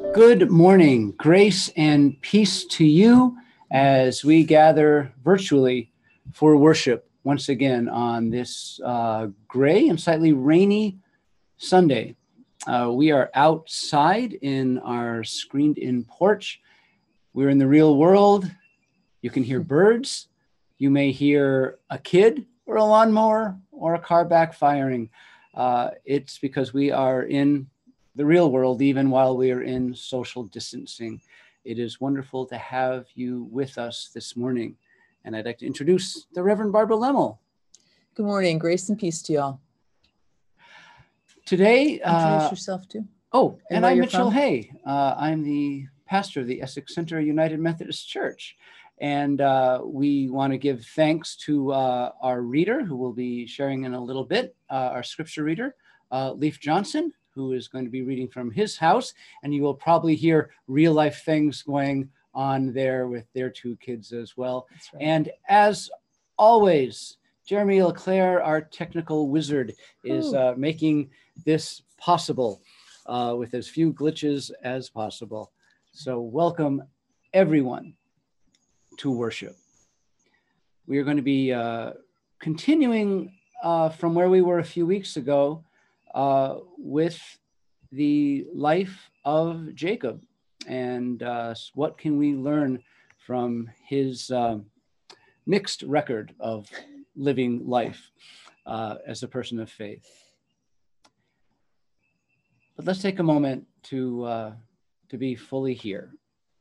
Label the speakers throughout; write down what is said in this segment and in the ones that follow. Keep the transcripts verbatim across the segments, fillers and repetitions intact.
Speaker 1: Good morning, grace and peace to you as we gather virtually for worship once again on this uh, gray and slightly rainy Sunday. Uh, we are outside in our screened-in porch. We're in the real world. You can hear birds. You may hear a kid or a lawnmower or a car backfiring. Uh, it's because we are in the real world, even while we are in social distancing. It is wonderful to have you with us this morning. And I'd like to introduce the Reverend Barbara Lemmel.
Speaker 2: Good morning, grace and peace to y'all.
Speaker 1: Today,
Speaker 2: Introduce
Speaker 1: uh,
Speaker 2: yourself too.
Speaker 1: Oh, and,
Speaker 2: and
Speaker 1: I'm Mitchell from? Hay. Uh, I'm the pastor of the Essex Center United Methodist Church. And uh, we want to give thanks to uh, our reader, who will be sharing in a little bit, uh, our scripture reader, uh, Leif Johnson, who is going to be reading from his house. And you will probably hear real life things going on there with their two kids as well. That's right. And as always, Jeremy Leclerc, our technical wizard, is uh, making this possible uh, with as few glitches as possible. So welcome everyone to worship. We are going to be uh, continuing uh, from where we were a few weeks ago uh, with the life of Jacob and uh, what can we learn from his uh, mixed record of living life uh, as a person of faith. But let's take a moment to, uh, to be fully here.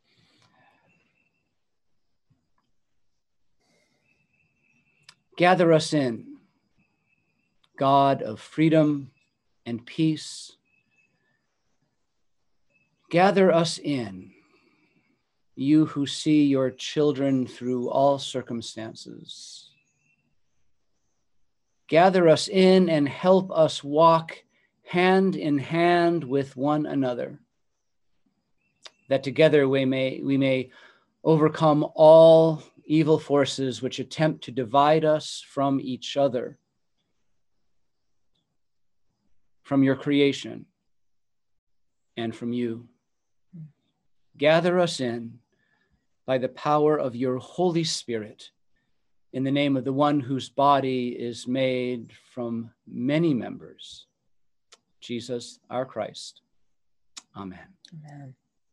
Speaker 1: Gather us in, God of freedom and peace. Gather us in, you who see your children through all circumstances. Gather us in and help us walk hand in hand with one another, that together we may, we may overcome all evil forces which attempt to divide us from each other, from your creation, and from you. Gather us in by the power of your Holy Spirit, in the name of the one whose body is made from many members, Jesus, our Christ. Amen.
Speaker 2: Amen.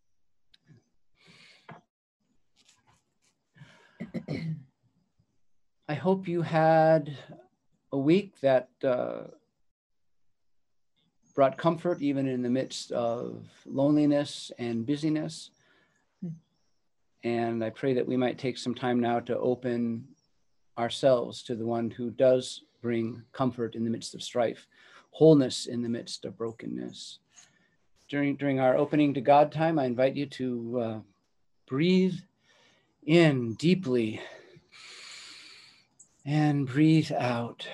Speaker 1: I hope you had a week that uh, brought comfort even in the midst of loneliness and busyness. And I pray that we might take some time now to open ourselves to the one who does bring comfort in the midst of strife, wholeness in the midst of brokenness. During, during our opening to God time, I invite you to uh, breathe in deeply and breathe out.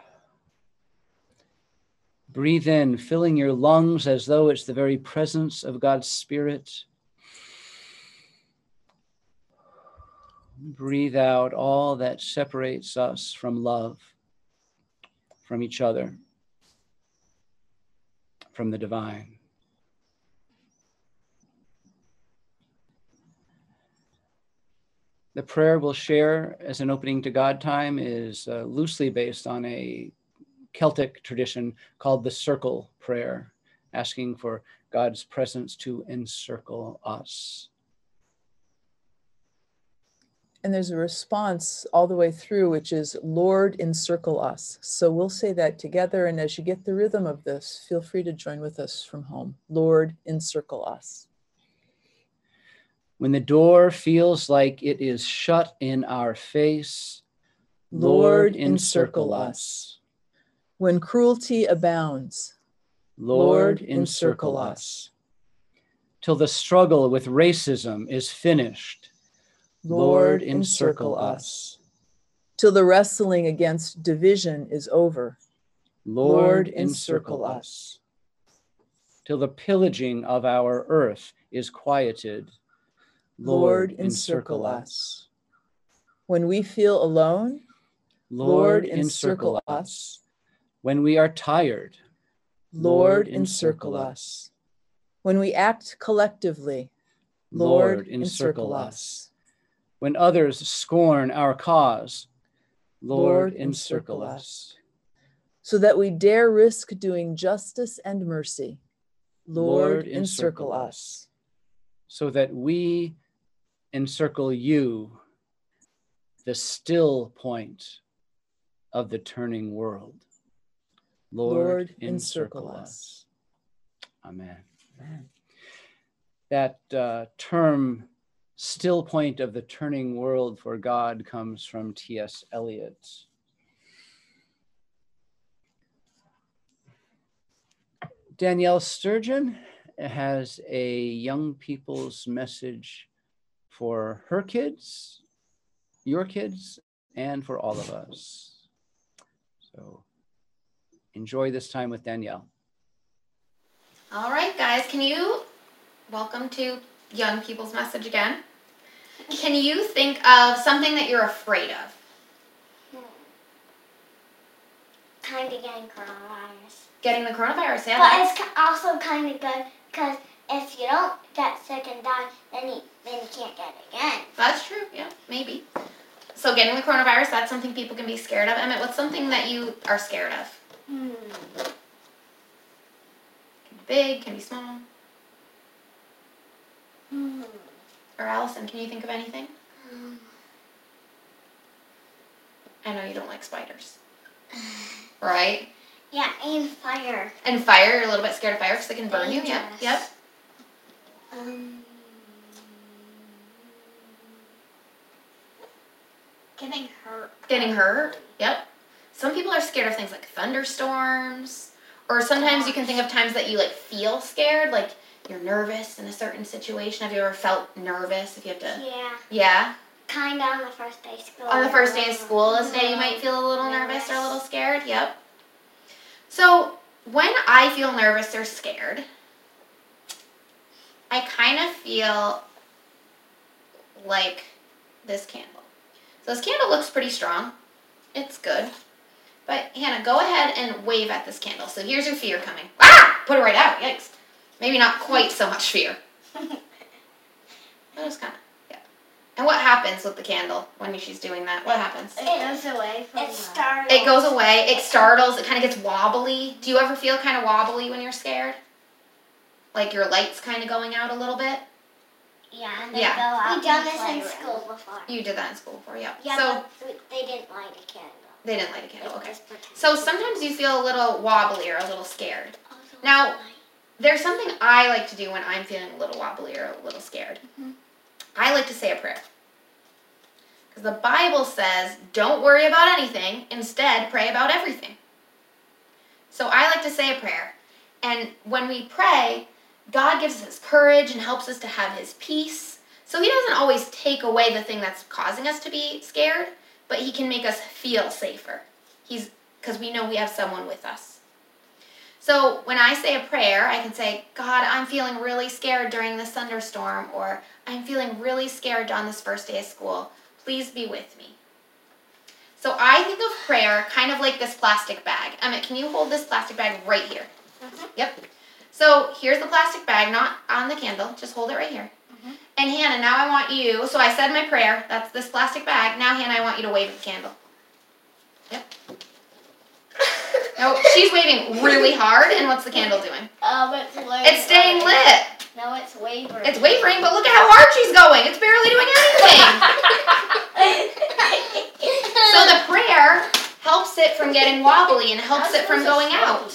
Speaker 1: Breathe in, filling your lungs as though it's the very presence of God's Spirit. Breathe out all that separates us from love, from each other, from the divine. The prayer we'll share as an opening to God time is uh, loosely based on a Celtic tradition called the circle prayer, asking for God's presence to encircle us.
Speaker 2: And there's a response all the way through, which is, Lord, encircle us. So we'll say that together. And as you get the rhythm of this, feel free to join with us from home. Lord, encircle us.
Speaker 1: When the door feels like it is shut in our face, Lord, encircle us.
Speaker 2: When cruelty abounds,
Speaker 1: Lord, encircle us. Till the struggle with racism is finished, Lord, encircle us.
Speaker 2: Till the wrestling against division is over,
Speaker 1: Lord, encircle us. Till the pillaging of our earth is quieted,
Speaker 2: Lord, encircle us. When we feel alone,
Speaker 1: Lord, encircle us. When we are tired,
Speaker 2: Lord, encircle us. When we act collectively,
Speaker 1: Lord,
Speaker 2: Lord,
Speaker 1: encircle us. When others scorn our cause, Lord, encircle us.
Speaker 2: So that we dare risk doing justice and mercy, Lord, encircle us.
Speaker 1: So that we encircle you, the still point of the turning world. Lord,
Speaker 2: Lord,
Speaker 1: encircle,
Speaker 2: encircle
Speaker 1: us.
Speaker 2: us.
Speaker 1: Amen. Amen. That uh, term, still point of the turning world for God, comes from T S Eliot. Danielle Sturgeon has a young people's message for her kids, your kids, and for all of us. So enjoy this time with Danielle.
Speaker 3: All right, guys, can you, welcome to Young People's Message again. Can you think of something that you're afraid of?
Speaker 4: Hmm. Kind of getting coronavirus.
Speaker 3: Getting the coronavirus, yeah.
Speaker 4: But it's also kind of good because if you don't get sick and die, then you, then you can't get it again.
Speaker 3: That's true, yeah, maybe. So getting the coronavirus, that's something people can be scared of. Emmett, what's something that you are scared of?
Speaker 4: Hmm.
Speaker 3: Can be big, can be small.
Speaker 4: Hmm.
Speaker 3: Or Allison, can you think of anything?
Speaker 4: Um.
Speaker 3: I know you don't like spiders. Right?
Speaker 4: Yeah, and fire.
Speaker 3: And fire, you're a little bit scared of fire because it can burn you. Yep,
Speaker 4: Dangerous.
Speaker 3: yep.
Speaker 4: Um. Getting hurt.
Speaker 3: Getting hurt, yep. Some people are scared of things like thunderstorms. Or sometimes you can think of times that you like feel scared, like you're nervous in a certain situation. Have you ever felt nervous if you have to?
Speaker 4: Yeah.
Speaker 3: Yeah?
Speaker 4: Kind of on the first day of school.
Speaker 3: On the first day of school, this day you might feel a little nervous or a little scared. Yep. So when I feel nervous or scared, I kind of feel like this candle. So this candle looks pretty strong. It's good. But Hannah, go ahead and wave at this candle. So here's your fear coming. Ah! Put it right out. Yikes. Maybe not quite so much fear. But it's kind of, yeah. And what happens with the candle when she's doing that? What happens?
Speaker 4: It goes away from It startles.
Speaker 3: It goes away. It startles. It kind of gets wobbly. Do you ever feel kind of wobbly when you're scared? Like your light's kind of going out a little bit?
Speaker 4: Yeah, and they
Speaker 3: Yeah.
Speaker 4: go out. We've done this in
Speaker 3: playroom.
Speaker 4: school before.
Speaker 3: You did that in school before, yeah.
Speaker 4: Yeah,
Speaker 3: so,
Speaker 4: but they didn't light a candle.
Speaker 3: They didn't light a candle,
Speaker 4: They
Speaker 3: okay.
Speaker 4: just pretended.
Speaker 3: So sometimes you feel a little wobbly or a little scared.
Speaker 4: Also
Speaker 3: Now,
Speaker 4: light.
Speaker 3: there's something I like to do when I'm feeling a little wobbly or a little scared.
Speaker 4: Mm-hmm.
Speaker 3: I like to say a prayer. Because the Bible says, don't worry about anything, instead pray about everything. So I like to say a prayer. And when we pray, God gives us courage and helps us to have his peace. So he doesn't always take away the thing that's causing us to be scared, but he can make us feel safer. He's because we know we have someone with us. So when I say a prayer, I can say, God, I'm feeling really scared during this thunderstorm, or I'm feeling really scared on this first day of school. Please be with me. So I think of prayer kind of like this plastic bag. Emmett, can you hold this plastic bag right here?
Speaker 4: Mm-hmm.
Speaker 3: Yep. So here's the plastic bag, not on the candle. Just hold it right here.
Speaker 4: Mm-hmm.
Speaker 3: And Hannah, now I want you, so I said my prayer. That's this plastic bag. Now, Hannah, I want you to wave at the candle. Yep. No, she's waving really hard, and what's the candle doing?
Speaker 4: Um, it's wavering.
Speaker 3: It's staying lit.
Speaker 4: No, it's wavering.
Speaker 3: It's wavering, but look at how hard she's going. It's barely doing anything. So the prayer helps it from getting wobbly and helps it from going out.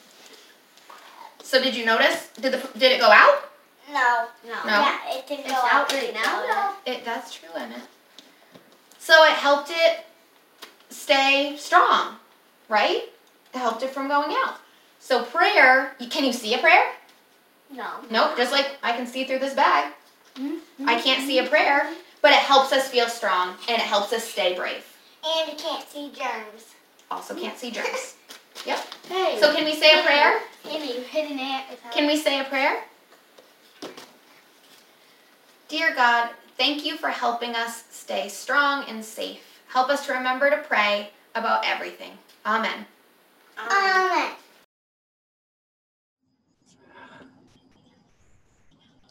Speaker 3: So did you notice? Did the did it go out?
Speaker 4: No. No.
Speaker 3: No?
Speaker 4: Yeah, it didn't
Speaker 3: It's
Speaker 4: go
Speaker 3: out
Speaker 4: out
Speaker 3: right now,
Speaker 4: now.
Speaker 3: It that's true, Emmett. So it helped it stay strong, right? It helped it from going out. So prayer, can you see a prayer?
Speaker 4: No.
Speaker 3: Nope, just like I can see through this bag.
Speaker 4: Mm-hmm.
Speaker 3: I can't see a prayer, but it helps us feel strong and it helps us stay brave.
Speaker 4: And you can't see germs.
Speaker 3: Also can't see germs. Yep.
Speaker 4: Hey.
Speaker 3: So can we say a prayer?
Speaker 4: Hey, you hit an ant.
Speaker 3: Can we say a prayer? Dear God, thank you for helping us stay strong and safe. Help us to remember to pray about everything. Amen.
Speaker 4: Amen.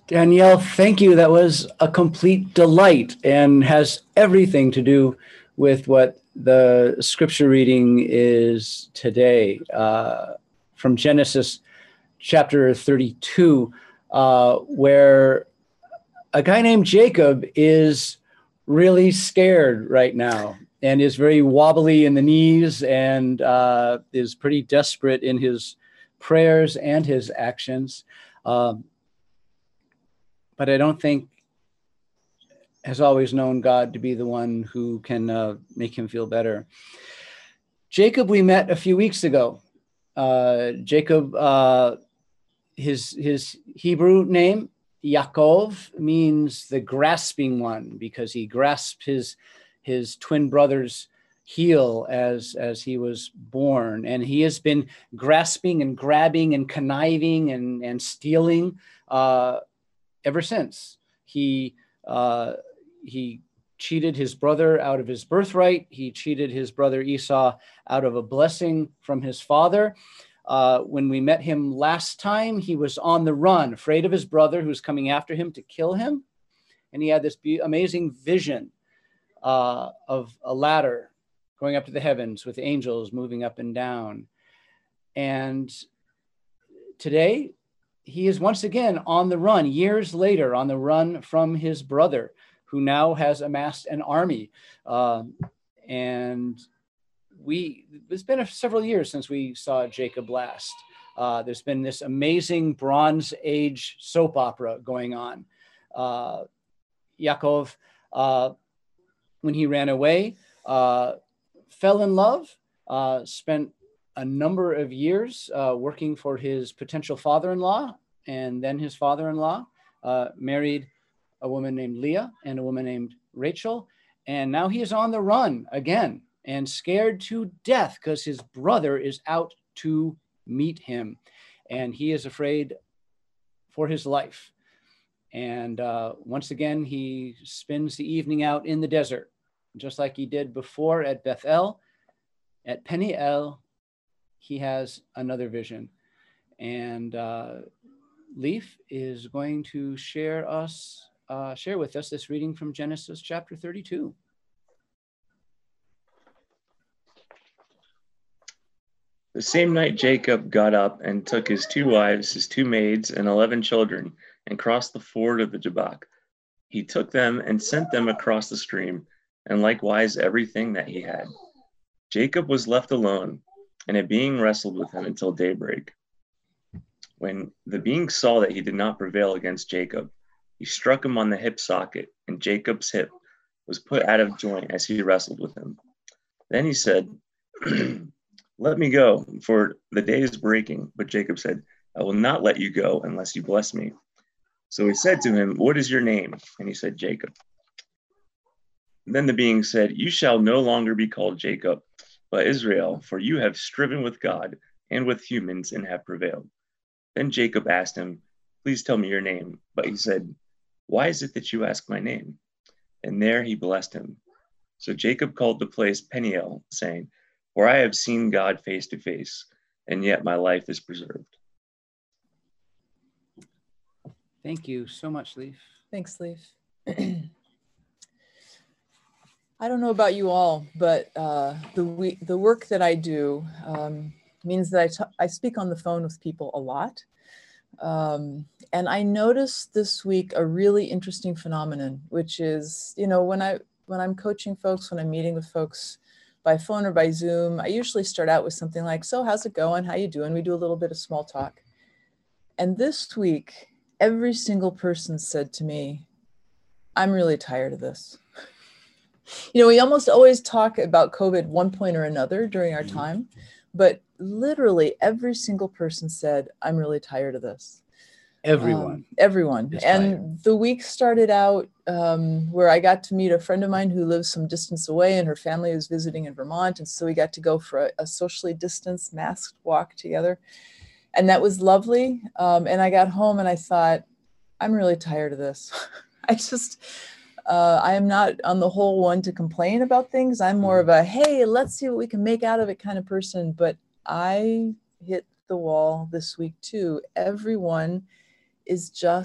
Speaker 1: Danielle, thank you. That was a complete delight and has everything to do with what the scripture reading is today, uh, from Genesis chapter thirty-two, uh, where a guy named Jacob is really scared right now and is very wobbly in the knees and uh, is pretty desperate in his prayers and his actions. Um, but I don't think has always known God to be the one who can uh, make him feel better. Jacob, we met a few weeks ago. Uh, Jacob, uh, his, his Hebrew name, Yaakov, means the grasping one, because he grasped his, his twin brother's heel as, as he was born. And he has been grasping and grabbing and conniving and, and stealing uh, ever since. He, uh, he cheated his brother out of his birthright. He cheated his brother Esau out of a blessing from his father. Uh, when we met him last time, he was on the run, afraid of his brother who was coming after him to kill him. And he had this be- amazing vision uh, of a ladder going up to the heavens with angels moving up and down. And today, he is once again on the run, years later, on the run from his brother, who now has amassed an army. Um, and we, it's been a, several years since we saw Jacob last. Uh, there's been this amazing Bronze Age soap opera going on. Uh, Yaakov, uh, when he ran away, uh, fell in love, uh, spent a number of years uh, working for his potential father-in-law, and then his father-in-law uh, married a woman named Leah and a woman named Rachel. And now he is on the run again and scared to death because his brother is out to meet him. And he is afraid for his life. And uh, once again, he spends the evening out in the desert, just like he did before at Bethel. At Peniel, he has another vision. And uh, Leif is going to share us, uh, share with us this reading from Genesis chapter thirty-two.
Speaker 5: The same night Jacob got up and took his two wives, his two maids, and eleven children, and crossed the ford of the Jabbok. He took them and sent them across the stream, and likewise everything that he had. Jacob was left alone, and a being wrestled with him until daybreak. When the being saw that he did not prevail against Jacob, he struck him on the hip socket, and Jacob's hip was put out of joint as he wrestled with him. Then he said, "Let me go, for the day is breaking." But Jacob said, "I will not let you go unless you bless me." So he said to him, "What is your name?" And he said, "Jacob." Then the being said, "You shall no longer be called Jacob, but Israel, for you have striven with God and with humans and have prevailed." Then Jacob asked him, "Please tell me your name." But he said, "Why is it that you ask my name?" And there he blessed him. So Jacob called the place Peniel, saying, "For I have seen God face to face, and yet my life is preserved."
Speaker 1: Thank you so much, Leif.
Speaker 2: Thanks, Leif. I don't know about you all, but uh, the we, the work that I do um, means that I, t- I speak on the phone with people a lot. Um, and I noticed this week a really interesting phenomenon, which is, you know, when, I, when I'm coaching folks, when I'm meeting with folks by phone or by Zoom, I usually start out with something like, "So how's it going? How you doing?" We do a little bit of small talk. And this week, every single person said to me, "I'm really tired of this." You know, we almost always talk about COVID at one point or another during our time, but literally every single person said, "I'm really tired of this."
Speaker 1: Everyone.
Speaker 2: Um, everyone. And
Speaker 1: tired.
Speaker 2: The week started out um, where I got to meet a friend of mine who lives some distance away, and her family was visiting in Vermont. And so we got to go for a, a socially distanced masked walk together. And that was lovely. Um, and I got home and I thought, I'm really tired of this. I just, uh, I am not on the whole one to complain about things. I'm more of a, hey, let's see what we can make out of it kind of person. But I hit the wall this week too. Everyone is just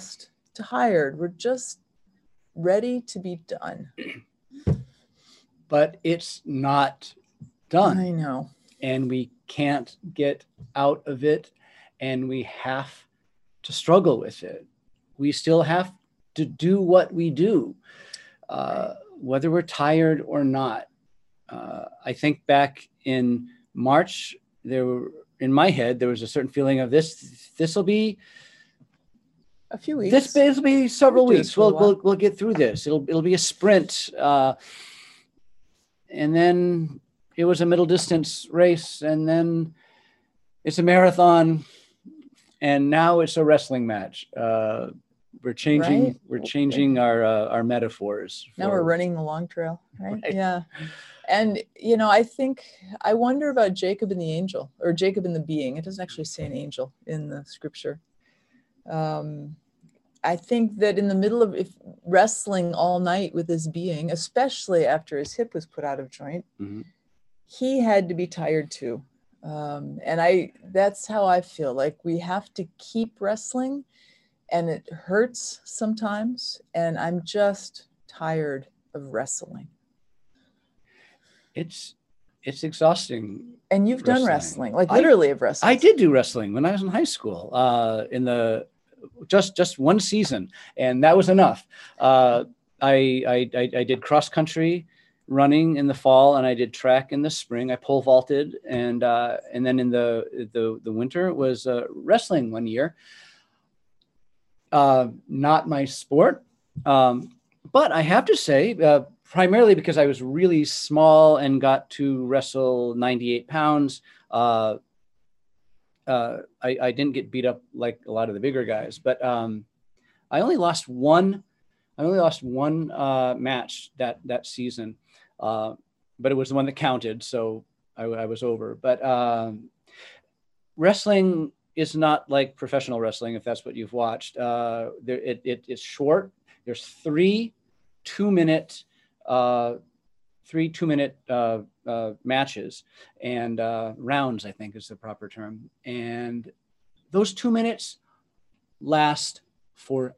Speaker 2: tired. We're just ready to be done.
Speaker 1: But it's not done.
Speaker 2: I know.
Speaker 1: And we can't get out of it, and we have to struggle with it. We still have to do what we do, uh, whether we're tired or not. Uh, I think back in March, there were, in my head, there was a certain feeling of this, this will be
Speaker 2: a few weeks.
Speaker 1: This will be several
Speaker 2: We'll do
Speaker 1: weeks.
Speaker 2: this for a
Speaker 1: We'll,
Speaker 2: while.
Speaker 1: we'll, we'll get through this. It'll, it'll be a sprint. Uh, and then it was a middle distance race, and then it's a marathon, and now it's a wrestling match. Uh, we're changing,
Speaker 2: Right.
Speaker 1: we're changing our, uh, our metaphors.
Speaker 2: Now
Speaker 1: for-
Speaker 2: we're running the long trail, right?
Speaker 1: Right.
Speaker 2: Yeah. And, you know, I think, I wonder about Jacob and the angel, or Jacob and the being. It doesn't actually say an angel in the scripture. Um, I think that in the middle of if wrestling all night with his being, especially after his hip was put out of joint,
Speaker 1: Mhm.
Speaker 2: he had to be tired too. Um, and I, that's how I feel like we have to keep wrestling, and it hurts sometimes. And I'm just tired of wrestling.
Speaker 1: It's, it's exhausting.
Speaker 2: And you've done
Speaker 1: Wrestling.
Speaker 2: wrestling, like
Speaker 1: I-
Speaker 2: literally have wrestled.
Speaker 1: I did do wrestling when I was in high school, uh, in the just just one season, and that was enough. Uh, I, I I I did cross country running in the fall, and I did track in the spring. I pole vaulted, and uh, and then in the the the winter was uh, wrestling one year. Uh, not my sport, um, but I have to say, uh, primarily because I was really small and got to wrestle ninety-eight pounds. Uh, uh, I, I didn't get beat up like a lot of the bigger guys, but um, I only lost one. I only lost one uh, match that that season, uh, but it was the one that counted, so I, I was over. But um, wrestling is not like professional wrestling, if that's what you've watched. Uh, there, it, it it's short. There's three two-minute. Uh, three two-minute uh, uh, matches and uh, rounds, I think is the proper term. And those two minutes last forever.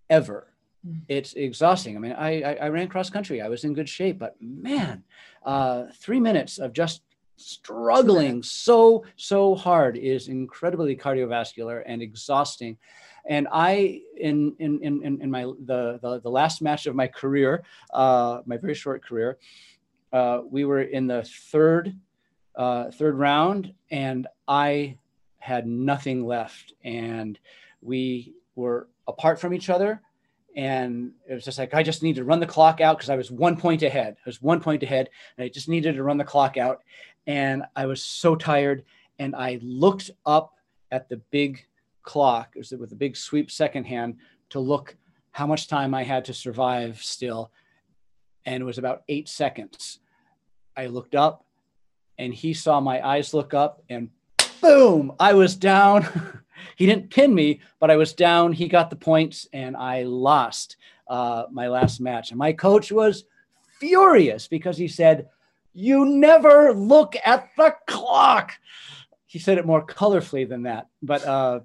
Speaker 2: Mm.
Speaker 1: It's exhausting. I mean, I, I, I ran cross country. I was in good shape, but man, uh, three minutes of just struggling so, so hard is incredibly cardiovascular and exhausting. And I, in in in in my the the, the last match of my career, uh, my very short career, uh, we were in the third uh, third round, and I had nothing left, and we were apart from each other, and it was just like I just needed to run the clock out because I was one point ahead. I was one point ahead, and I just needed to run the clock out, and I was so tired, and I looked up at the big clock, it was with a big sweep second hand, to look how much time I had to survive still. And it was about eight seconds. I looked up, and he saw my eyes look up, and boom, I was down. He didn't pin me, but I was down. He got the points, and I lost uh, my last match. And my coach was furious because he said, "You never look at the clock." He said it more colorfully than that, but uh,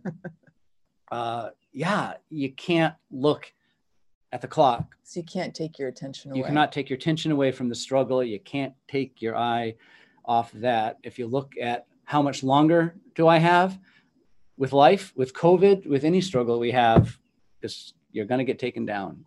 Speaker 1: uh, yeah, you can't look at the clock.
Speaker 2: So you can't take your attention away.
Speaker 1: You cannot take your attention away from the struggle. You can't take your eye off that. If you look at how much longer do I have with life, with COVID, with any struggle we have, this, you're going to get taken down.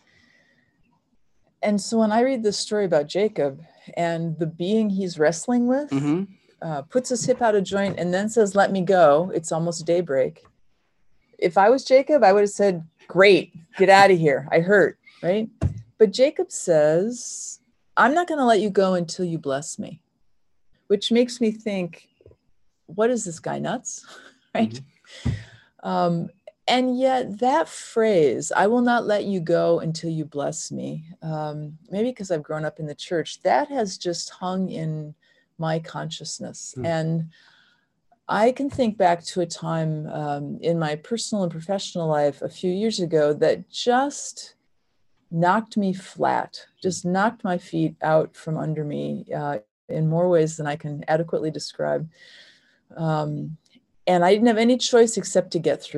Speaker 2: And so when I read this story about Jacob and the being he's wrestling with,
Speaker 1: Mm-hmm.
Speaker 2: uh, puts his hip out of joint and then says, "Let me go. It's almost daybreak." If I was Jacob, I would have said, "Great, get out of here. I hurt," right? But Jacob says, "I'm not going to let you go until you bless me," which makes me think, what is this guy, nuts? Right?
Speaker 1: Mm-hmm.
Speaker 2: Um, and yet that phrase, "I will not let you go until you bless me," um, maybe because I've grown up in the church, that has just hung in my consciousness.
Speaker 1: Mm.
Speaker 2: And I can think back to a time um, in my personal and professional life a few years ago that just knocked me flat, just knocked my feet out from under me uh, in more ways than I can adequately describe. Um, and I didn't have any choice except to get through it.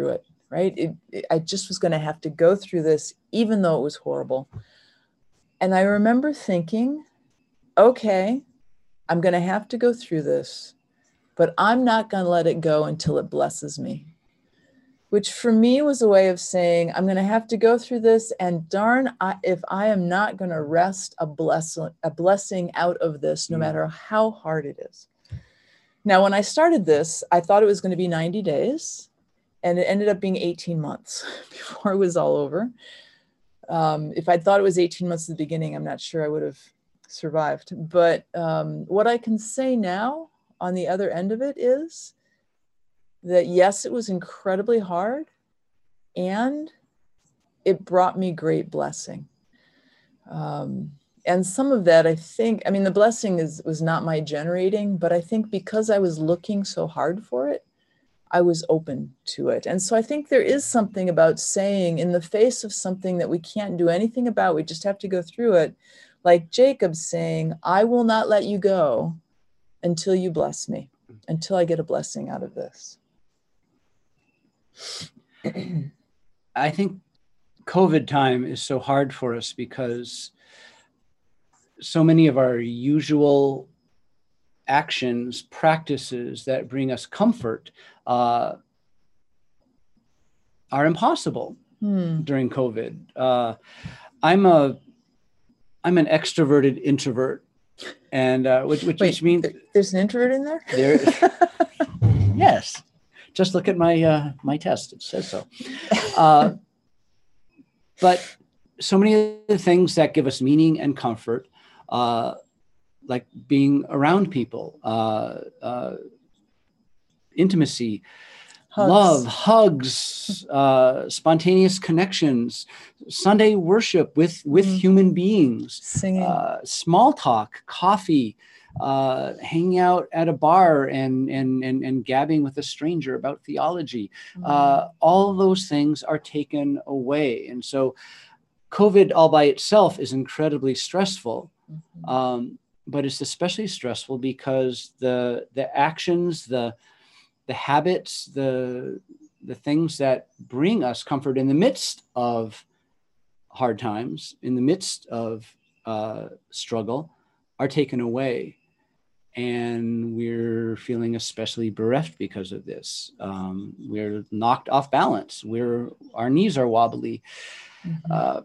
Speaker 2: right? It, it, I just was going to have to go through this, even though it was horrible. And I remember thinking, okay, I'm going to have to go through this, but I'm not going to let it go until it blesses me. Which for me was a way of saying, I'm going to have to go through this, and darn, I, if I am not going to wrest a, bless, a blessing out of this, no matter how hard it is. Now, when I started this, I thought it was going to be ninety days, and it ended up being eighteen months before it was all over. Um, if I thought it was eighteen months at the beginning, I'm not sure I would have survived. But um, what I can say now on the other end of it is that yes, it was incredibly hard, and it brought me great blessing. Um, and some of that, I think, I mean, the blessing is was not my generating, but I think because I was looking so hard for it, I was open to it. And so I think there is something about saying, in the face of something that we can't do anything about, we just have to go through it, like Jacob saying, I will not let you go until you bless me, until I get a blessing out of this.
Speaker 1: I think COVID time is so hard for us because so many of our usual actions, practices that bring us comfort uh, are impossible hmm. during COVID. Uh, I'm a, I'm an extroverted introvert, and uh, which, which,
Speaker 2: Wait,
Speaker 1: which means
Speaker 2: there's an introvert in there.
Speaker 1: There, yes. Just look at my uh, my test; it says so. Uh, but so many of the things that give us meaning and comfort, uh, like being around people, uh, uh, intimacy, hugs. love, hugs, uh, spontaneous connections, Sunday worship with with mm. human beings,
Speaker 2: singing,
Speaker 1: uh, small talk, coffee. Uh, hanging out at a bar and, and, and, and gabbing with a stranger about theology. Mm-hmm. Uh, all those things are taken away. And so COVID all by itself is incredibly stressful. Mm-hmm. Um, but it's especially stressful because the, the actions, the, the habits, the, the things that bring us comfort in the midst of hard times, in the midst of uh, struggle, are taken away. And we're feeling especially bereft because of this. Um, we're knocked off balance. We're our knees are wobbly. Mm-hmm. Uh,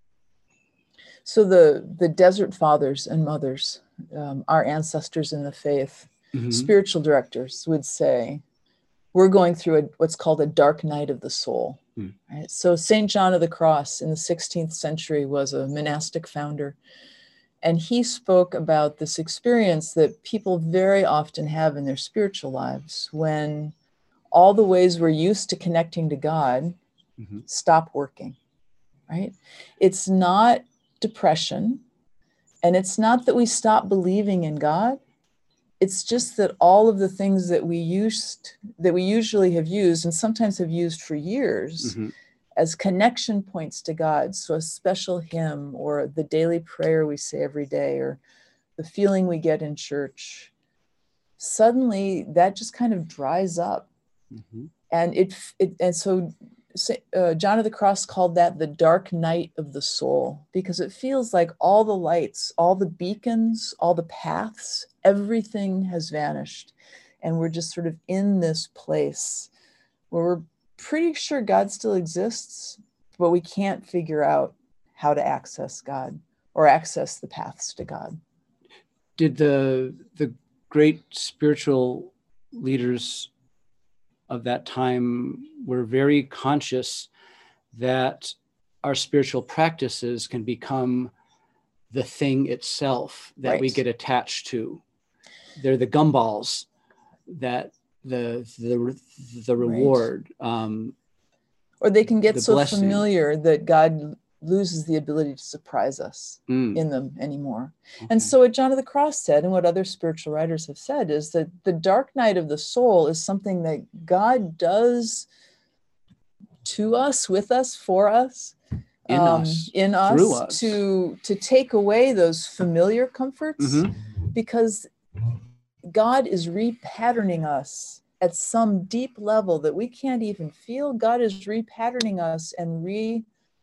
Speaker 2: so the the desert fathers and mothers, um, our ancestors in the faith, mm-hmm. spiritual directors would say, we're going through a, what's called a dark night of the soul. Mm. Right? So Saint John of the Cross in the sixteenth century was a monastic founder. And he spoke about this experience that people very often have in their spiritual lives when all the ways we're used to connecting to God mm-hmm. stop working, right? It's not depression, and it's not that we stop believing in God. It's just that all of the things that we used, that we usually have used, and sometimes have used for years, mm-hmm. as connection points to God, so a special hymn or the daily prayer we say every day or the feeling we get in church, suddenly that just kind of dries up. Mm-hmm. And it, it and so uh, John of the Cross called that the dark night of the soul, because it feels like all the lights, all the beacons, all the paths, everything has vanished. And we're just sort of in this place where we're pretty sure God still exists, but we can't figure out how to access God or access the paths to God.
Speaker 1: Did the the great spiritual leaders of that time were very conscious that our spiritual practices can become the thing itself that right. we get attached to. They're the gumballs that the the the reward right. um
Speaker 2: or they can get the so blessing. familiar that God loses the ability to surprise us mm. in them anymore. Okay. And so what John of the Cross said, and what other spiritual writers have said, is that the dark night of the soul is something that God does to us, with us, for us,
Speaker 1: in um, us,
Speaker 2: in us, through us, to to take away those familiar comforts, mm-hmm. because God is repatterning us at some deep level that we can't even feel, God is repatterning us and re,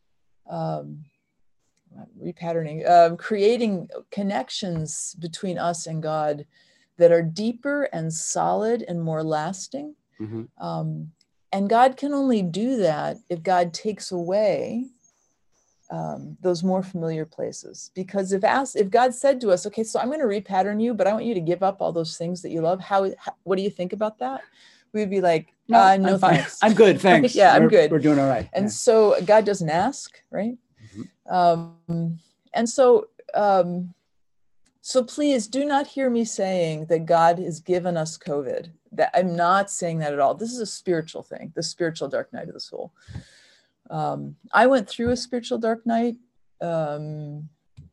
Speaker 2: um, repatterning, um, creating connections between us and God that are deeper and solid and more lasting.
Speaker 1: Mm-hmm.
Speaker 2: Um, and God can only do that if God takes away um, those more familiar places. Because if asked, if God said to us, okay, so I'm going to repattern you, but I want you to give up all those things that you love. How, how what do you think about that? We'd be like,
Speaker 1: No,
Speaker 2: uh, no
Speaker 1: I'm fine.
Speaker 2: thanks.
Speaker 1: I'm good, thanks.
Speaker 2: Yeah, I'm
Speaker 1: We're-
Speaker 2: good.
Speaker 1: We're doing all right.
Speaker 2: And
Speaker 1: Yeah.
Speaker 2: so God doesn't ask, right?
Speaker 1: Mhm.
Speaker 2: Um, and so, um, so please do not hear me saying that God has given us COVID. That I'm not saying that at all. This is a spiritual thing, the spiritual dark night of the soul. Um, I went through a spiritual dark night um,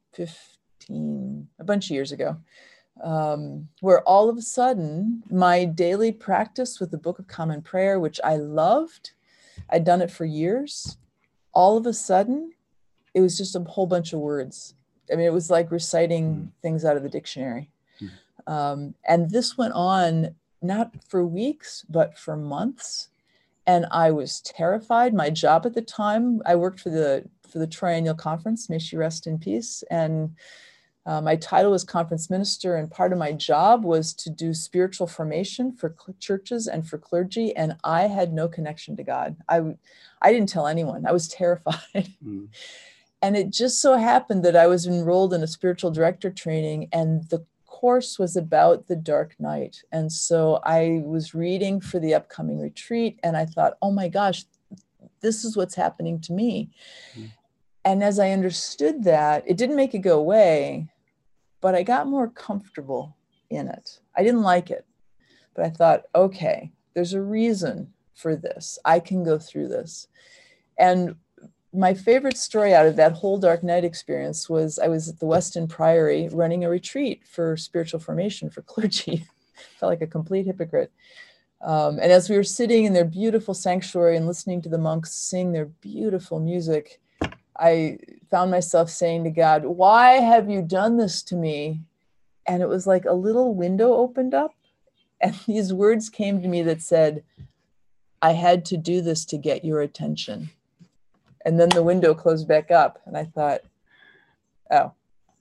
Speaker 2: fifteen, a bunch of years ago, um, where all of a sudden my daily practice with the Book of Common Prayer, which I loved, I'd done it for years. All of a sudden, it was just a whole bunch of words. I mean, it was like reciting
Speaker 1: Mm.
Speaker 2: things out of the dictionary.
Speaker 1: Mm.
Speaker 2: Um, and this went on not for weeks, but for months. And I was terrified. My job at the time, I worked for the for the Triennial Conference, may she rest in peace. And uh, my title was conference minister. And part of my job was to do spiritual formation for cl- churches and for clergy. And I had no connection to God. I, I didn't tell anyone. I was terrified.
Speaker 1: Mm.
Speaker 2: And it just so happened that I was enrolled in a spiritual director training, and the course was about the dark night. And so I was reading for the upcoming retreat, and I thought, oh my gosh, this is what's happening to me.
Speaker 1: Mm.
Speaker 2: And as I understood that, it didn't make it go away, but I got more comfortable in it. I didn't like it, but I thought, okay, there's a reason for this. I can go through this. And my favorite story out of that whole dark night experience was I was at the Weston Priory running a retreat for spiritual formation for clergy. Felt like a complete hypocrite. Um, and as we were sitting in their beautiful sanctuary and listening to the monks sing their beautiful music, I found myself saying to God, why have you done this to me? And it was like a little window opened up, and these words came to me that said, I had to do this to get your attention. And then the window closed back up, and I thought, oh,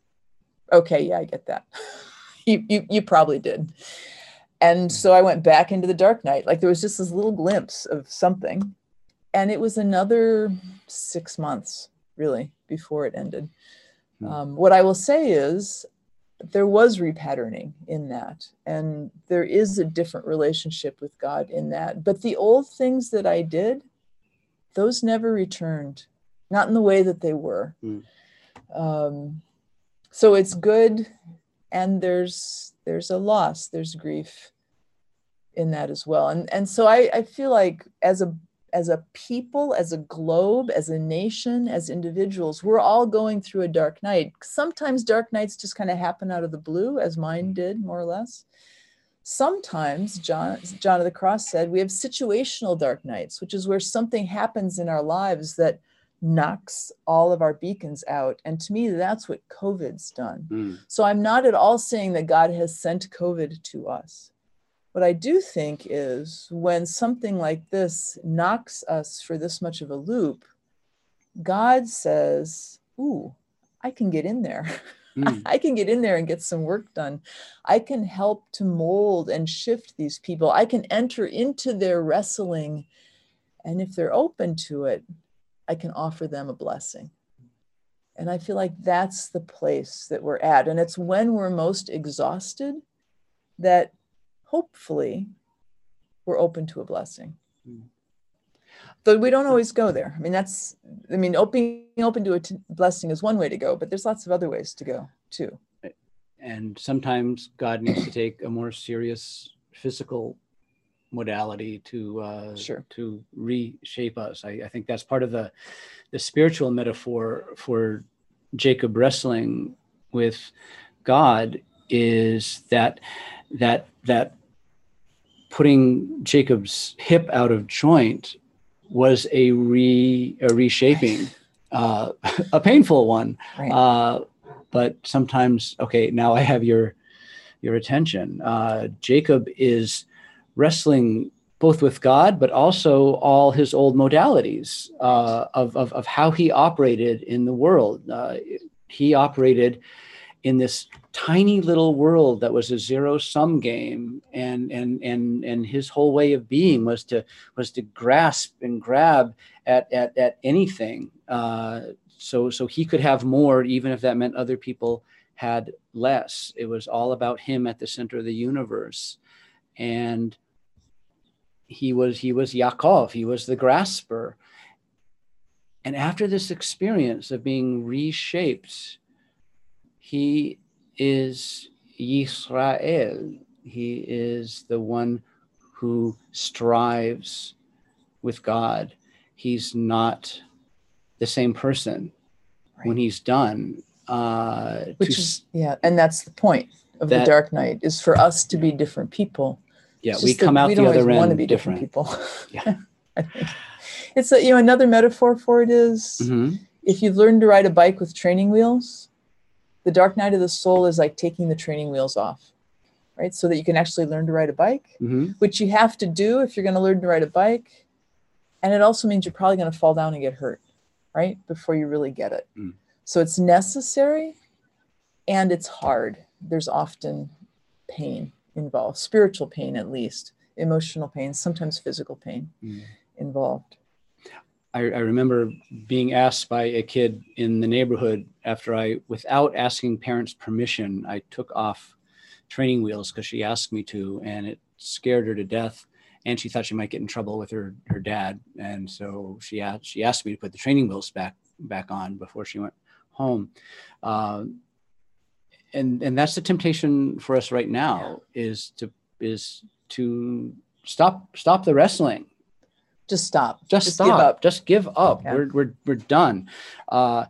Speaker 2: okay, yeah, I get that. you, you, you probably did. And so I went back into the dark night. Like there was just this little glimpse of something. And it was another six months, really, before it ended.
Speaker 1: Hmm.
Speaker 2: Um, what I will say is there was repatterning in that. And there is a different relationship with God in that. But the old things that I did, those never returned, not in the way that they were.
Speaker 1: Mm.
Speaker 2: Um, so it's good, and there's there's a loss, there's grief in that as well. And and so I, I feel like as a as a people, as a globe, as a nation, as individuals, we're all going through a dark night. Sometimes dark nights just kind of happen out of the blue, as mine did, more or less. Sometimes, John, John of the Cross said, we have situational dark nights, which is where something happens in our lives that knocks all of our beacons out. And to me, that's what COVID's done.
Speaker 1: Mm.
Speaker 2: So I'm not at all saying that God has sent COVID to us. What I do think is when something like this knocks us for this much of a loop, God says, ooh, I can get in there.
Speaker 1: Mm.
Speaker 2: I can get in there and get some work done. I can help to mold and shift these people. I can enter into their wrestling. And if they're open to it, I can offer them a blessing. And I feel like that's the place that we're at. And it's when we're most exhausted that hopefully we're open to a blessing.
Speaker 1: Mm.
Speaker 2: But we don't always go there. I mean, that's, I mean, open, open to a t- blessing is one way to go, but there's lots of other ways to go too.
Speaker 1: And sometimes God needs to take a more serious physical modality to uh,
Speaker 2: Sure.
Speaker 1: to reshape us. I, I think that's part of the the spiritual metaphor for Jacob wrestling with God is that that that putting Jacob's hip out of joint was a re a reshaping, uh, a painful one.
Speaker 2: Right.
Speaker 1: Uh, but sometimes, okay, now I have your your attention. Uh, Jacob is wrestling both with God, but also all his old modalities uh, of, of, of how he operated in the world. Uh, he operated in this tiny little world that was a zero-sum game, and and and and his whole way of being was to was to grasp and grab at at, at anything, uh, so so he could have more, even if that meant other people had less. It was all about him at the center of the universe, and he was he was Yaakov. He was the grasper. And after this experience of being reshaped, he is Yisrael. He is the one who strives with God. He's not the same person right. when he's done. Uh,
Speaker 2: Which
Speaker 1: to,
Speaker 2: is, yeah, and that's the point of
Speaker 1: that,
Speaker 2: the Dark Night, is for us to be different people.
Speaker 1: Yeah, we come out the other end
Speaker 2: want to be different,
Speaker 1: different
Speaker 2: people.
Speaker 1: Yeah.
Speaker 2: I think it's a, you know, another metaphor for it is
Speaker 1: mm-hmm.
Speaker 2: if you've learned to ride a bike with training wheels, the dark night of the soul is like taking the training wheels off, right? So that you can actually learn to ride a bike,
Speaker 1: mm-hmm.
Speaker 2: which you have to do if you're going to learn to ride a bike. And it also means you're probably going to fall down and get hurt, right? Before you really get it.
Speaker 1: Mm.
Speaker 2: So it's necessary and it's hard. There's often pain involved, spiritual pain at least, emotional pain, sometimes physical pain mm. involved.
Speaker 1: I, I remember being asked by a kid in the neighborhood after I, without asking parents' permission, I took off training wheels because she asked me to, and it scared her to death. And she thought she might get in trouble with her, her dad. And so she asked, she asked me to put the training wheels back, back on before she went home. Uh, and, and that's the temptation for us right now is to, is to stop, stop the wrestling.
Speaker 2: Just stop.
Speaker 1: Just,
Speaker 2: Just
Speaker 1: stop.
Speaker 2: Give up.
Speaker 1: Just give up.
Speaker 2: Yeah.
Speaker 1: We're, we're, we're done. Uh,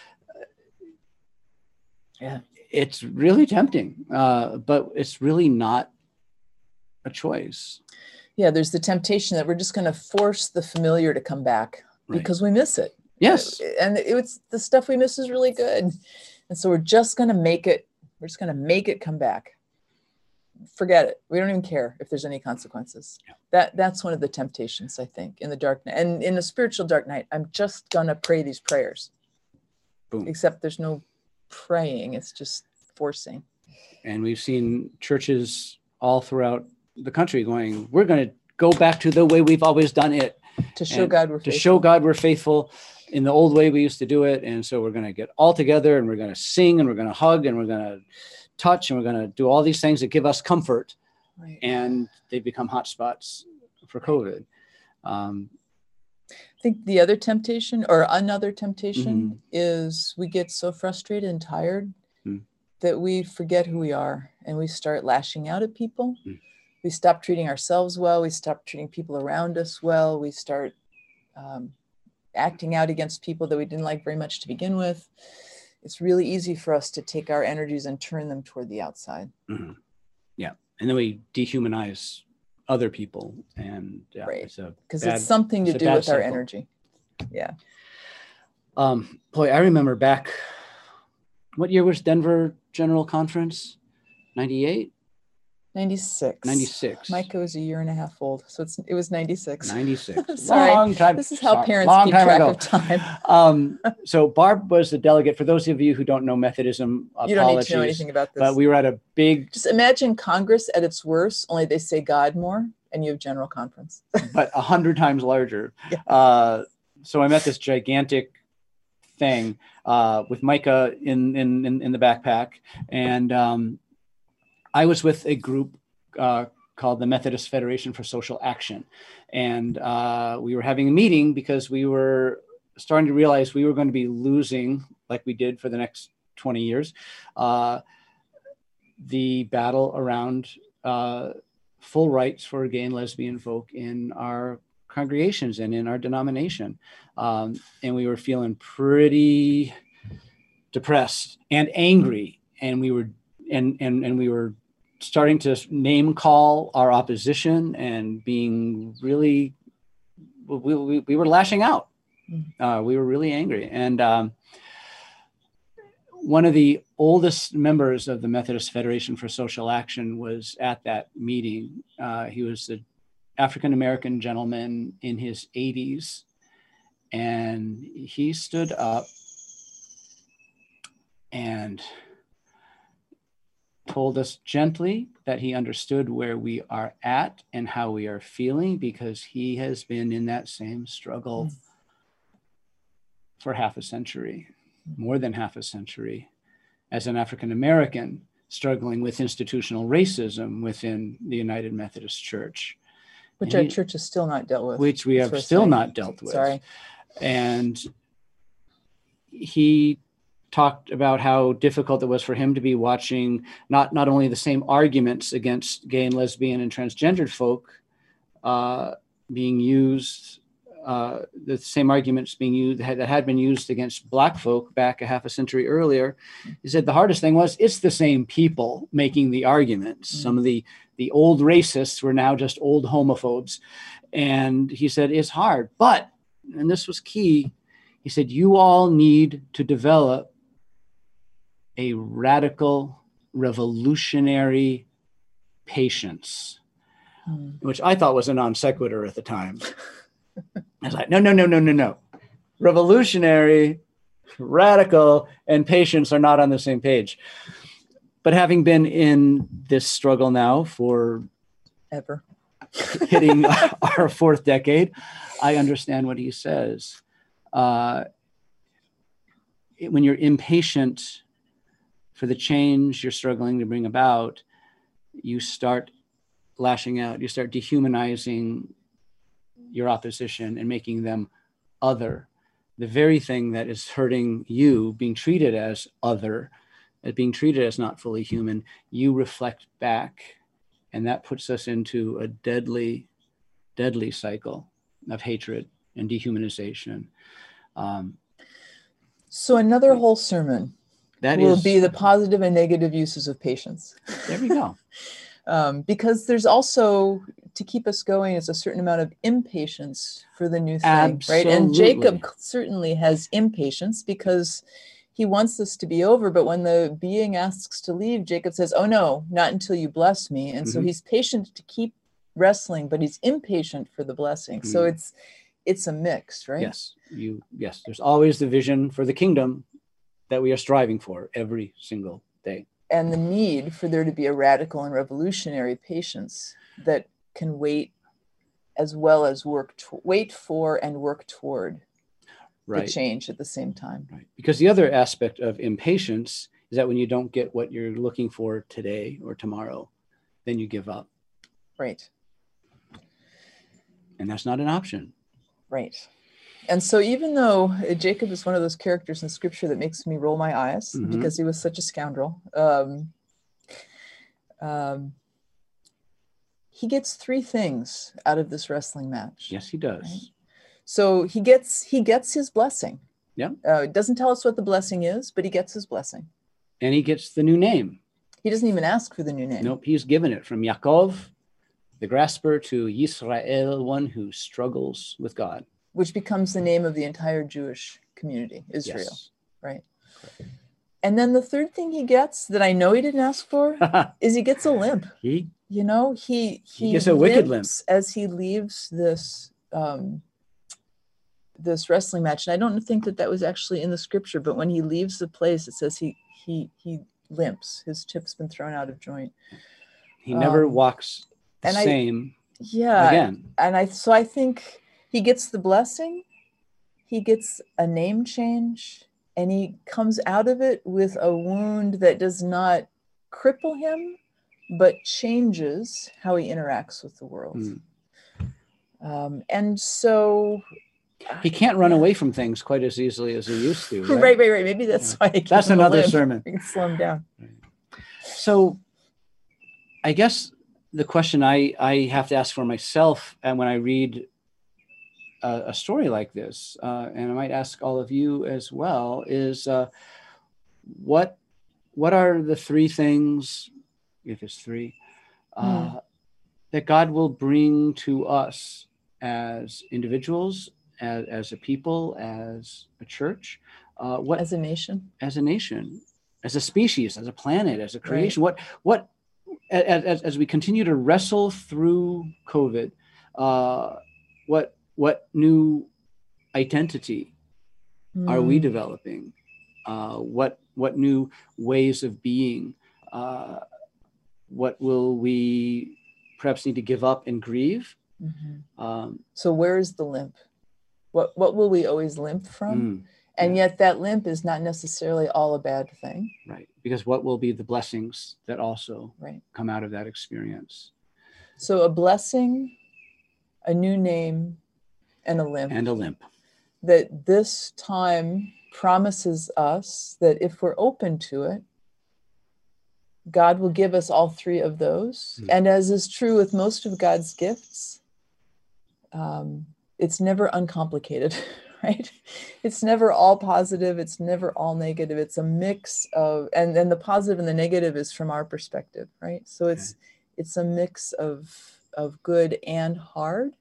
Speaker 2: yeah.
Speaker 1: It's really tempting, uh, but it's really not a choice.
Speaker 2: Yeah, there's the temptation that we're just going to force the familiar to come back right. because we miss it.
Speaker 1: Yes.
Speaker 2: And it's the stuff we miss is really good. And so we're just going to make it, we're just going to make it come back. Forget it. We don't even care if there's any consequences.
Speaker 1: Yeah.
Speaker 2: That that's one of the temptations, I think, in the dark night. And in the spiritual dark night, I'm just going to pray these prayers.
Speaker 1: Boom.
Speaker 2: Except there's no praying. It's just forcing.
Speaker 1: And we've seen churches all throughout the country going, we're going to go back to the way we've always done it.
Speaker 2: To show
Speaker 1: and
Speaker 2: God we're
Speaker 1: to
Speaker 2: faithful.
Speaker 1: show God we're faithful in the old way we used to do it. And so we're going to get all together and we're going to sing and we're going to hug and we're going to touch and we're going to do all these things that give us comfort.
Speaker 2: Right.
Speaker 1: And they become hotspots for COVID. Um,
Speaker 2: I think the other temptation or another temptation
Speaker 1: mm-hmm.
Speaker 2: is we get so frustrated and tired
Speaker 1: mm.
Speaker 2: that we forget who we are and we start lashing out at people.
Speaker 1: Mm.
Speaker 2: We stop treating ourselves well. We stop treating people around us well. We start um, acting out against people that we didn't like very much to begin with. It's really easy for us to take our energies and turn them toward the outside.
Speaker 1: Mm-hmm. Yeah. And then we dehumanize other people. And yeah,
Speaker 2: right.
Speaker 1: Because
Speaker 2: it's, it's something to do with cycle. Our energy. Yeah.
Speaker 1: Um, boy, I remember back, what year was Denver General Conference? ninety-eight?
Speaker 2: ninety-six.
Speaker 1: ninety-six.
Speaker 2: Micah was a year and a half old, so it's it was ninety-six.
Speaker 1: ninety-six.
Speaker 2: Sorry.
Speaker 1: Long time.
Speaker 2: This is how
Speaker 1: sorry,
Speaker 2: parents keep track
Speaker 1: ago.
Speaker 2: of time.
Speaker 1: um, so Barb was the delegate. For those of you who don't know Methodism,
Speaker 2: you
Speaker 1: apologies,
Speaker 2: don't need to know anything about this.
Speaker 1: But we were at a big...
Speaker 2: Just imagine Congress at its worst, only they say God more, and you have General Conference.
Speaker 1: But a hundred times larger.
Speaker 2: Yeah.
Speaker 1: Uh, so I'm at this gigantic thing uh, with Micah in, in, in, in the backpack. And um, I was with a group uh, called the Methodist Federation for Social Action. And uh, we were having a meeting because we were starting to realize we were going to be losing, like we did for the next twenty years, uh, the battle around uh, full rights for gay and lesbian folk in our congregations and in our denomination. Um, and we were feeling pretty depressed and angry. And we were, and, and, and we were starting to name call our opposition and being really, we, we, we were lashing out. Uh, we were really angry. And um, one of the oldest members of the Methodist Federation for Social Action was at that meeting. Uh, he was an African-American gentleman in his eighties, and he stood up and told us gently that he understood where we are at and how we are feeling, because he has been in that same struggle mm. for half a century, more than half a century, as an African-American struggling with institutional racism within the United Methodist Church.
Speaker 2: Which
Speaker 1: and
Speaker 2: our
Speaker 1: he,
Speaker 2: church has still not dealt with.
Speaker 1: Which we have still saying. not dealt with.
Speaker 2: Sorry.
Speaker 1: And he talked about how difficult it was for him to be watching not, not only the same arguments against gay and lesbian and transgendered folk uh, being used, uh, the same arguments being used that had been used against Black folk back a half a century earlier. He said the hardest thing was it's the same people making the arguments. Mm-hmm. Some of the, the old racists were now just old homophobes. And he said it's hard, but, and this was key, he said, you all need to develop a radical, revolutionary patience, hmm. which I thought was a non sequitur at the time. I was like, no, no, no, no, no, no. Revolutionary, radical, and patience are not on the same page. But having been in this struggle now for
Speaker 2: ever
Speaker 1: hitting our fourth decade, I understand what he says. Uh, it, when you're impatient for the change you're struggling to bring about, you start lashing out, you start dehumanizing your opposition and making them other. The very thing that is hurting you, being treated as other, as being treated as not fully human, you reflect back. And that puts us into a deadly, deadly cycle of hatred and dehumanization. Um,
Speaker 2: so another whole sermon
Speaker 1: that
Speaker 2: will
Speaker 1: is,
Speaker 2: be the positive and negative uses of patience.
Speaker 1: There we go.
Speaker 2: um, because there's also, to keep us going, is a certain amount of impatience for the new thing,
Speaker 1: Absolutely.
Speaker 2: right? And Jacob certainly has impatience because he wants this to be over. But when the being asks to leave, Jacob says, oh no, not until you bless me. And mm-hmm. so he's patient to keep wrestling, but he's impatient for the blessing. Mm-hmm. So it's it's a mix, right?
Speaker 1: Yes, you. Yes, there's always the vision for the kingdom that we are striving for every single day.
Speaker 2: And the need for there to be a radical and revolutionary patience that can wait as well as work, to, wait for and work toward right. the change at the same time.
Speaker 1: Right. Because the other aspect of impatience is that when you don't get what you're looking for today or tomorrow, then you give up.
Speaker 2: Right.
Speaker 1: And that's not an option.
Speaker 2: Right. And so even though Jacob is one of those characters in scripture that makes me roll my eyes mm-hmm. because he was such a scoundrel, um, um, he gets three things out of this wrestling match.
Speaker 1: Yes, he does. Right?
Speaker 2: So he gets he gets his blessing.
Speaker 1: Yeah.
Speaker 2: Uh, it doesn't tell us what the blessing is, but he gets his blessing.
Speaker 1: And he gets the new name.
Speaker 2: He doesn't even ask for the new name.
Speaker 1: Nope, he's given it from Yaakov, the grasper, to Yisrael, one who struggles with God.
Speaker 2: Which becomes the name of the entire Jewish community, Israel, yes. right? Correct. And then the third thing he gets that I know he didn't ask for is he gets a limp.
Speaker 1: He,
Speaker 2: you know, he he,
Speaker 1: he gets a wicked limp
Speaker 2: as he leaves this um, this wrestling match. And I don't think that that was actually in the scripture, but when he leaves the place, it says he he he limps. His tip's been thrown out of joint.
Speaker 1: He never um, walks the
Speaker 2: and
Speaker 1: same.
Speaker 2: I, yeah,
Speaker 1: again.
Speaker 2: And I so I think. He gets the blessing, he gets a name change, and he comes out of it with a wound that does not cripple him, but changes how he interacts with the world. Mm. Um, and so...
Speaker 1: He can't run away from things quite as easily as he used to. Right,
Speaker 2: right, right. right. Maybe that's yeah. why I
Speaker 1: That's another sermon.
Speaker 2: We can slow him down.
Speaker 1: So I guess the question I, I have to ask for myself, and when I read a, a story like this, uh, and I might ask all of you as well, is uh, what what are the three things, if it's three, uh, mm. that God will bring to us as individuals, as, as a people, as a church, uh, what
Speaker 2: as a nation,
Speaker 1: as a nation, as a species, as a planet, as a creation? Right. What, what, as, as we continue to wrestle through COVID, uh, what, what new identity mm. are we developing? Uh, what, what new ways of being? Uh, what will we perhaps need to give up and grieve?
Speaker 2: Mm-hmm.
Speaker 1: Um,
Speaker 2: so where is the limp? What, what will we always limp from? Mm. And yeah. yet that limp is not necessarily all a bad thing.
Speaker 1: Right. Because what will be the blessings that also
Speaker 2: right.
Speaker 1: come out of that experience?
Speaker 2: So a blessing, a new name, and a limp.
Speaker 1: And a limp.
Speaker 2: That this time promises us that if we're open to it, God will give us all three of those. Mm-hmm. And as is true with most of God's gifts, um, it's never uncomplicated. Right? It's never all positive. It's never all negative. It's a mix of, and then the positive and the negative is from our perspective, right? So it's, okay. it's a mix of, of good and hard.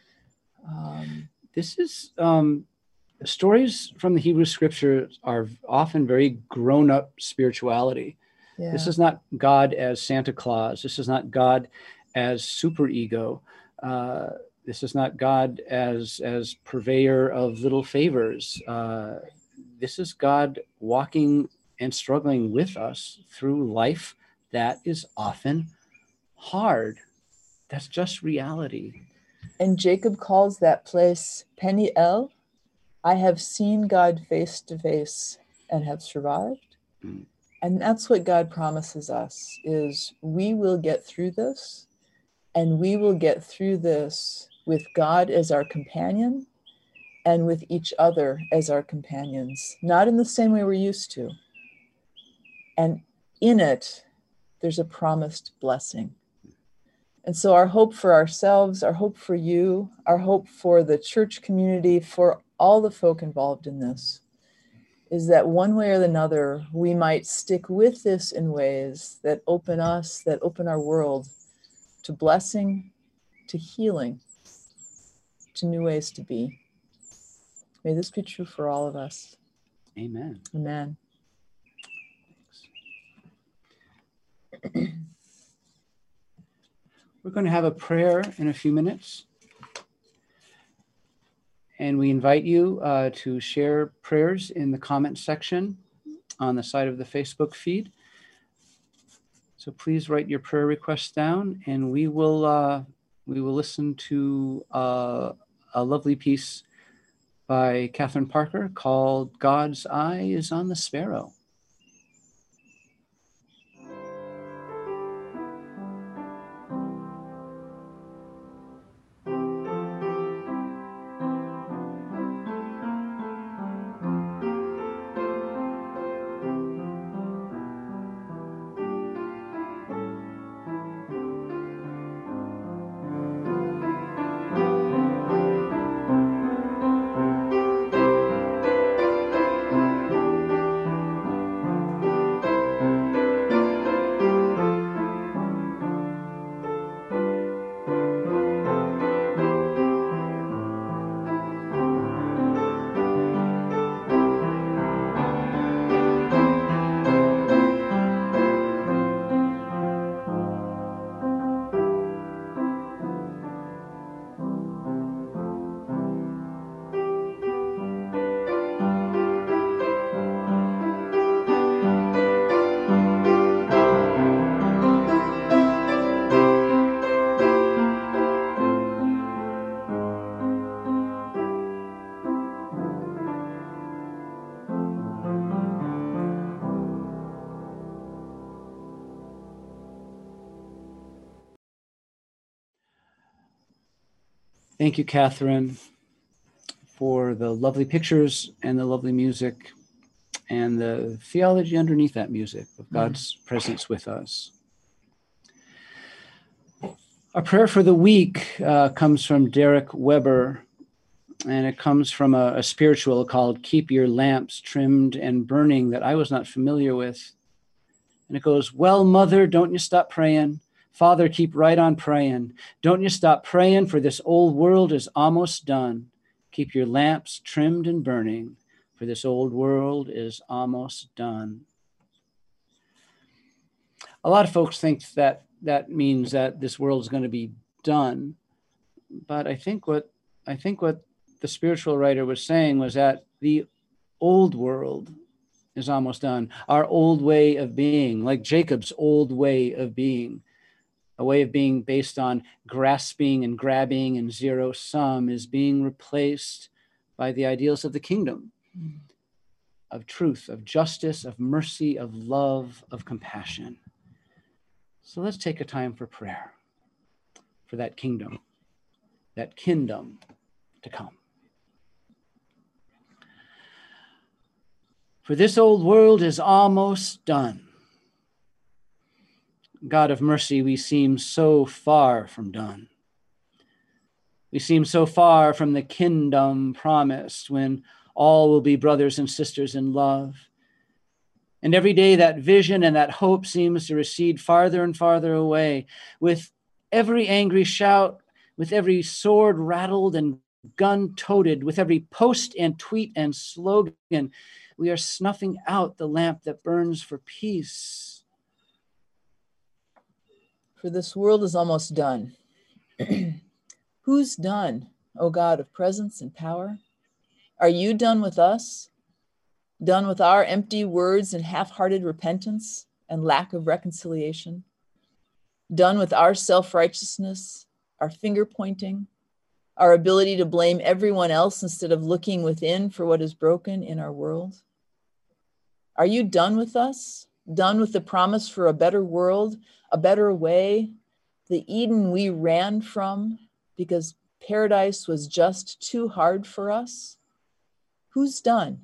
Speaker 2: Um,
Speaker 1: this is, um, stories from the Hebrew scriptures are often very grown up spirituality.
Speaker 2: Yeah.
Speaker 1: This is not God as Santa Claus. This is not God as superego. Uh, This is not God as, as purveyor of little favors. Uh, this is God walking and struggling with us through life that is often hard. That's just reality.
Speaker 2: And Jacob calls that place Peniel. I have seen God face to face and have survived. Mm. And that's what God promises us, is we will get through this, and we will get through this with God as our companion and with each other as our companions, not in the same way we're used to. And in it, there's a promised blessing. And so our hope for ourselves, our hope for you, our hope for the church community, for all the folk involved in this, is that one way or another, we might stick with this in ways that open us, that open our world to blessing, to healing, to new ways to be. May this be true for all of us.
Speaker 1: Amen.
Speaker 2: Amen.
Speaker 1: We're going to have a prayer in a few minutes. And we invite you uh, to share prayers in the comment section on the side of the Facebook feed. So please write your prayer requests down, and we will uh, we will listen to uh, a lovely piece by Catherine Parker called God's Eye is on the Sparrow. Thank you, Catherine, for the lovely pictures and the lovely music and the theology underneath that music of God's mm. presence with us. Our prayer for the week uh, comes from Derek Weber, and it comes from a, a spiritual called Keep Your Lamps Trimmed and Burning that I was not familiar with. And it goes, well, Mother, don't you stop praying. Father, keep right on praying. Don't you stop praying, for this old world is almost done. Keep your lamps trimmed and burning, for this old world is almost done. A lot of folks think that that means that this world is going to be done. But I think what I think what the spiritual writer was saying was that the old world is almost done. Our old way of being, like Jacob's old way of being, a way of being based on grasping and grabbing and zero sum, is being replaced by the ideals of the kingdom, mm. of truth, of justice, of mercy, of love, of compassion. So let's take a time for prayer, for that kingdom, that kingdom to come. For this old world is almost done. God of mercy, we seem so far from done. We seem so far from the kingdom promised, when all will be brothers and sisters in love. And every day that vision and that hope seems to recede farther and farther away. With every angry shout, with every sword rattled and gun toted, with every post and tweet and slogan, we are snuffing out the lamp that burns for peace.
Speaker 2: For this world is almost done. Who's done, O God of presence and power? Are you done with us? Done with our empty words and half-hearted repentance and lack of reconciliation? Done with our self-righteousness, our finger-pointing, our ability to blame everyone else instead of looking within for what is broken in our world? Are you done with us? Done with the promise for a better world, a better way, the Eden we ran from because paradise was just too hard for us? Who's done?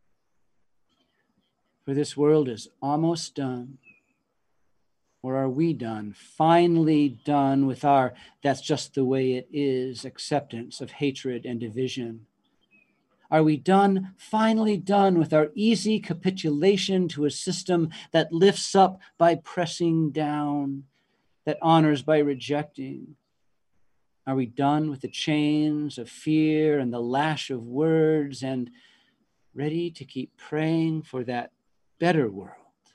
Speaker 1: For this world is almost done. Or are we done, finally done with our "that's just the way it is" acceptance of hatred and division? Are we done, finally done with our easy capitulation to a system that lifts up by pressing down, that honors by rejecting? Are we done with the chains of fear and the lash of words, and ready to keep praying for that better world?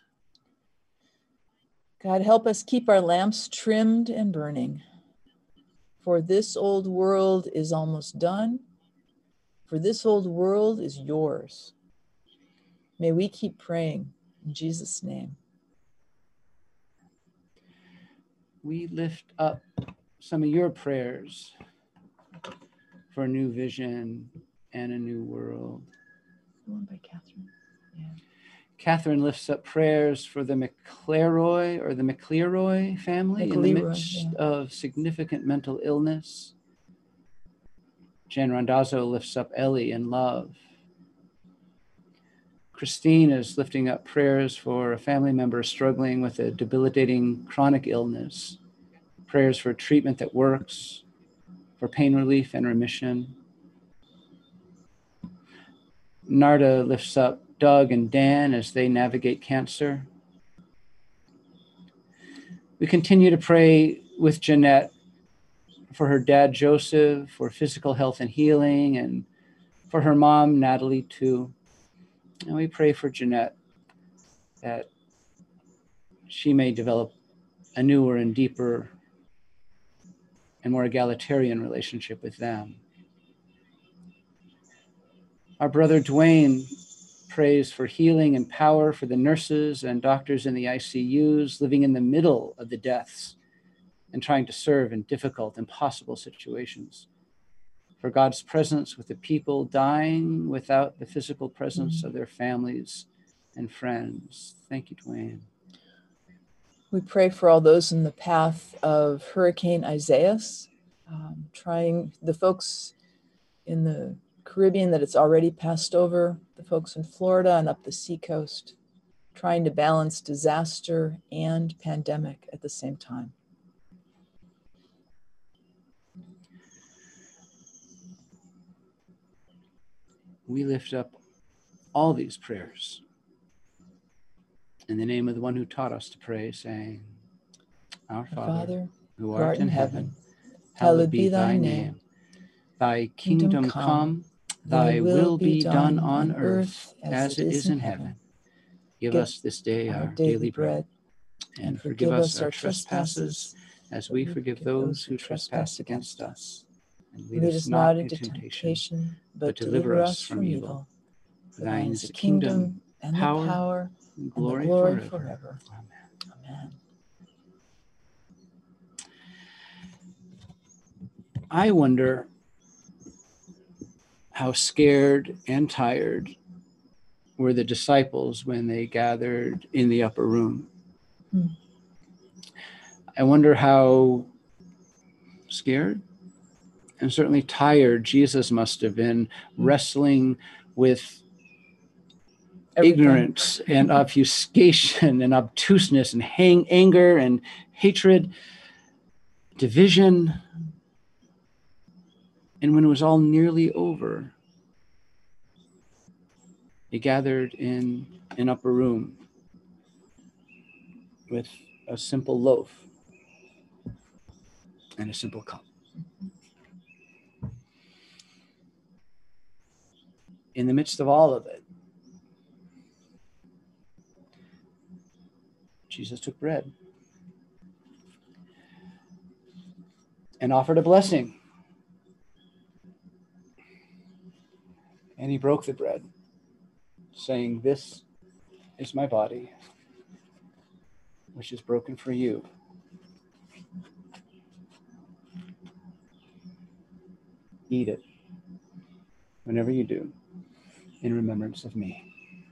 Speaker 2: God, help us keep our lamps trimmed and burning. For this old world is almost done. For this old world is yours. May we keep praying in Jesus' name.
Speaker 1: We lift up some of your prayers for a new vision and a new world.
Speaker 2: One by Catherine. Yeah.
Speaker 1: Catherine lifts up prayers for the McCleroy or the McCleroy family McLeroy, in the midst yeah. of significant mental illness. Jen Randazzo lifts up Ellie in love. Christine is lifting up prayers for a family member struggling with a debilitating chronic illness. Prayers for treatment that works, for pain relief and remission. Narda lifts up Doug and Dan as they navigate cancer. We continue to pray with Jeanette for her dad, Joseph, for physical health and healing, and for her mom, Natalie, too. And we pray for Jeanette that she may develop a newer and deeper and more egalitarian relationship with them. Our brother Dwayne prays for healing and power for the nurses and doctors in the I C Us living in the middle of the deaths and trying to serve in difficult, impossible situations. For God's presence with the people dying without the physical presence mm-hmm. of their families and friends. Thank you, Dwayne.
Speaker 2: We pray for all those in the path of Hurricane Isaias, um, trying the folks in the Caribbean that it's already passed over, the folks in Florida and up the seacoast, trying to balance disaster and pandemic at the same time.
Speaker 1: We lift up all these prayers in the name of the one who taught us to pray, saying, Our Father, Father who art, art in heaven, hallowed be thy name. Thy kingdom come, thy will be done on earth as it is in heaven. Give us this day our daily bread, And forgive us our trespasses, as we forgive those who trespass against us. And
Speaker 2: Lead us not into temptation, but deliver us from evil. For thine is the kingdom, and the power, and the glory forever. Amen. Amen.
Speaker 1: I wonder how scared and tired were the disciples when they gathered in the upper room. Hmm. I wonder how scared and certainly tired Jesus must have been, wrestling with Everything. ignorance and obfuscation and obtuseness and hang, anger and hatred, division. And when it was all nearly over, they gathered in an upper room with a simple loaf and a simple cup. In the midst of all of it, Jesus took bread and offered a blessing. And he broke the bread, saying, "This is my body, which is broken for you. Eat it whenever you do, in remembrance of me."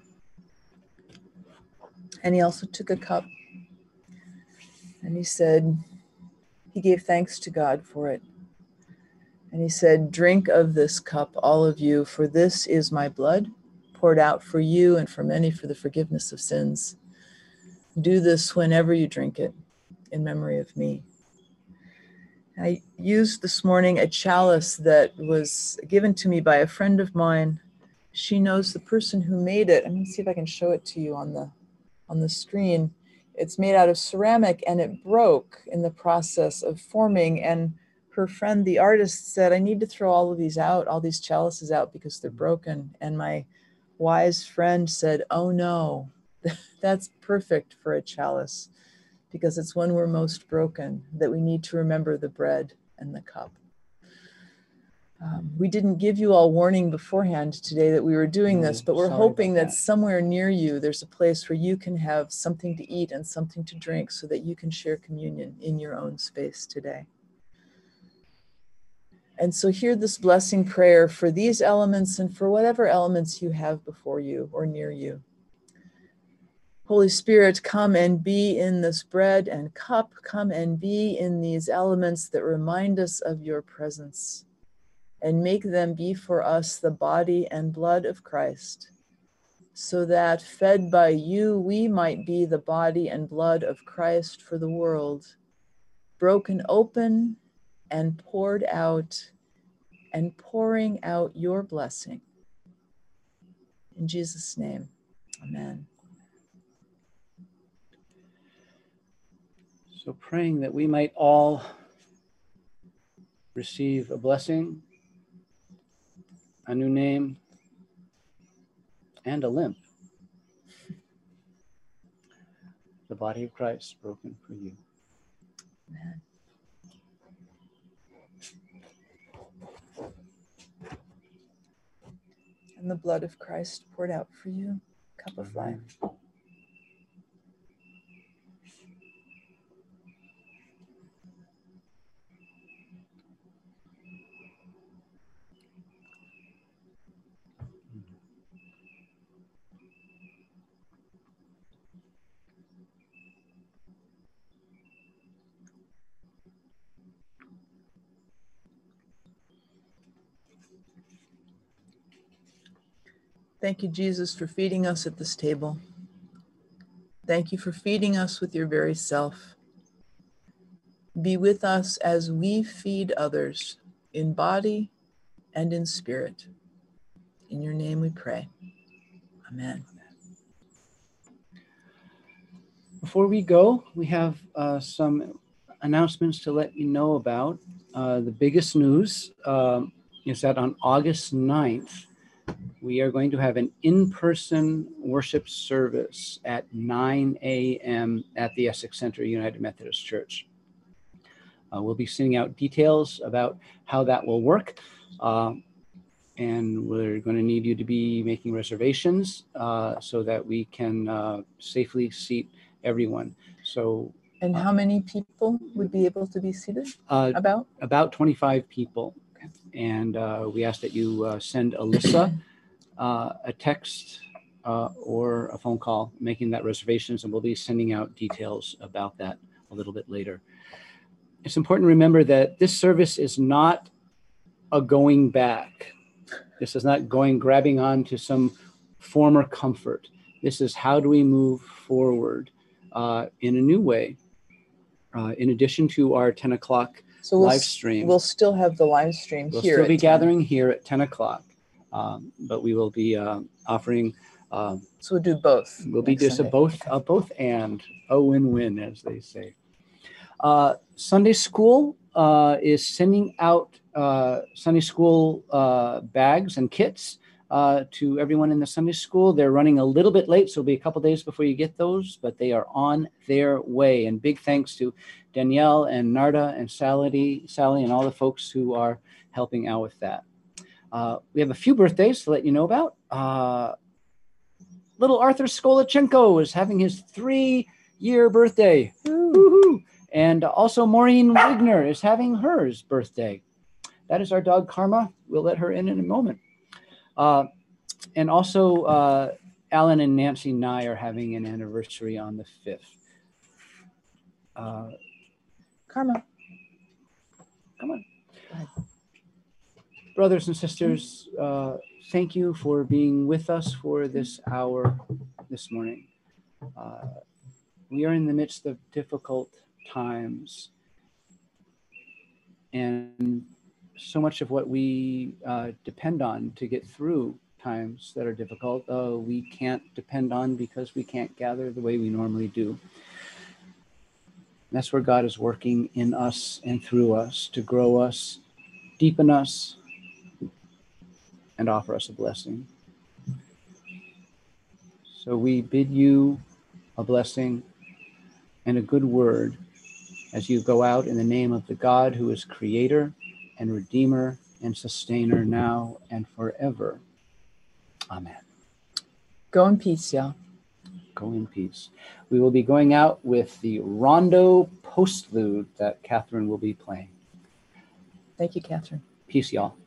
Speaker 2: And he also took a cup, and he said, he gave thanks to God for it. And he said, "Drink of this cup, all of you, for this is my blood, poured out for you and for many for the forgiveness of sins. Do this whenever you drink it, in memory of me." I used this morning a chalice that was given to me by a friend of mine. She knows the person who made it. I'm going to see if I can show it to you on the on the screen. It's made out of ceramic, and it broke in the process of forming. And her friend, the artist, said, "I need to throw all of these out, all these chalices out, because they're broken." And my wise friend said, "Oh no, that's perfect for a chalice, because it's when we're most broken that we need to remember the bread and the cup." Um, we didn't give you all warning beforehand today that we were doing
Speaker 1: No,
Speaker 2: this, but we're
Speaker 1: sorry
Speaker 2: hoping
Speaker 1: about
Speaker 2: that
Speaker 1: that.
Speaker 2: somewhere near you, there's a place where you can have something to eat and something to drink so that you can share communion in your own space today. And so hear this blessing prayer for these elements and for whatever elements you have before you or near you. Holy Spirit, come and be in this bread and cup. Come and be in these elements that remind us of your presence, and make them be for us the body and blood of Christ, so that, fed by you, we might be the body and blood of Christ for the world, broken open and poured out, and pouring out your blessing. In Jesus' name, amen.
Speaker 1: So praying that we might all receive a blessing, a new name, and a limp. The body of Christ broken for you.
Speaker 2: Amen. And the blood of Christ poured out for you, cup of life. Thank you, Jesus, for feeding us at this table. Thank you for feeding us with your very self. Be with us as we feed others in body and in spirit. In your name we pray. Amen.
Speaker 1: Before we go, we have uh, some announcements to let you know about. Uh, the biggest news um, is that on August ninth, we are going to have an in-person worship service at nine a.m. at the Essex Center United Methodist Church. Uh, we'll be sending out details about how that will work. Uh, and we're going to need you to be making reservations uh, so that we can uh, safely seat everyone. So,
Speaker 2: And how many people would be able to be seated?
Speaker 1: uh,
Speaker 2: About?
Speaker 1: about twenty-five people. And uh, we ask that you uh, send Alyssa uh, a text uh, or a phone call making that reservations, and we'll be sending out details about that a little bit later. It's important to remember that this service is not a going back. This is not going, grabbing on to some former comfort. This is how do we move forward uh, in a new way. Uh, in addition to our ten o'clock
Speaker 2: So we'll,
Speaker 1: live
Speaker 2: s-
Speaker 1: stream.
Speaker 2: We'll still have the live stream
Speaker 1: We'll
Speaker 2: here.
Speaker 1: still
Speaker 2: at
Speaker 1: be
Speaker 2: ten.
Speaker 1: gathering here at ten o'clock, um, but we will be uh, offering, um,
Speaker 2: So we'll do both.
Speaker 1: we'll be
Speaker 2: next
Speaker 1: just a
Speaker 2: Sunday.
Speaker 1: both, a both and, a win-win, as they say. Uh, Sunday school uh, is sending out uh, Sunday school uh, bags and kits uh, to everyone in the Sunday school. They're running a little bit late, so it'll be a couple days before you get those, but they are on their way. And big thanks to Danielle and Narda and Sally, Sally and all the folks who are helping out with that. Uh, we have a few birthdays to let you know about. Uh, little Arthur Skolachenko is having his three-year birthday. Woo-hoo. And also Maureen Wigner is having hers birthday. That is our dog Karma. We'll let her in in a moment. Uh, and also uh, Alan and Nancy Nye are having an anniversary on the fifth. Uh,
Speaker 2: Karma.
Speaker 1: come on.
Speaker 2: Go ahead.
Speaker 1: Brothers and sisters, uh, thank you for being with us for this hour this morning. Uh, we are in the midst of difficult times, and so much of what we uh, depend on to get through times that are difficult, uh, we can't depend on because we can't gather the way we normally do. That's where God is working in us and through us to grow us, deepen us, and offer us a blessing. So we bid you a blessing and a good word as you go out in the name of the God who is creator and redeemer and sustainer now and forever. Amen.
Speaker 2: Go in peace, y'all.
Speaker 1: Go in peace. We will be going out with the Rondo Postlude that Catherine will be playing.
Speaker 2: Thank you, Catherine.
Speaker 1: Peace, y'all.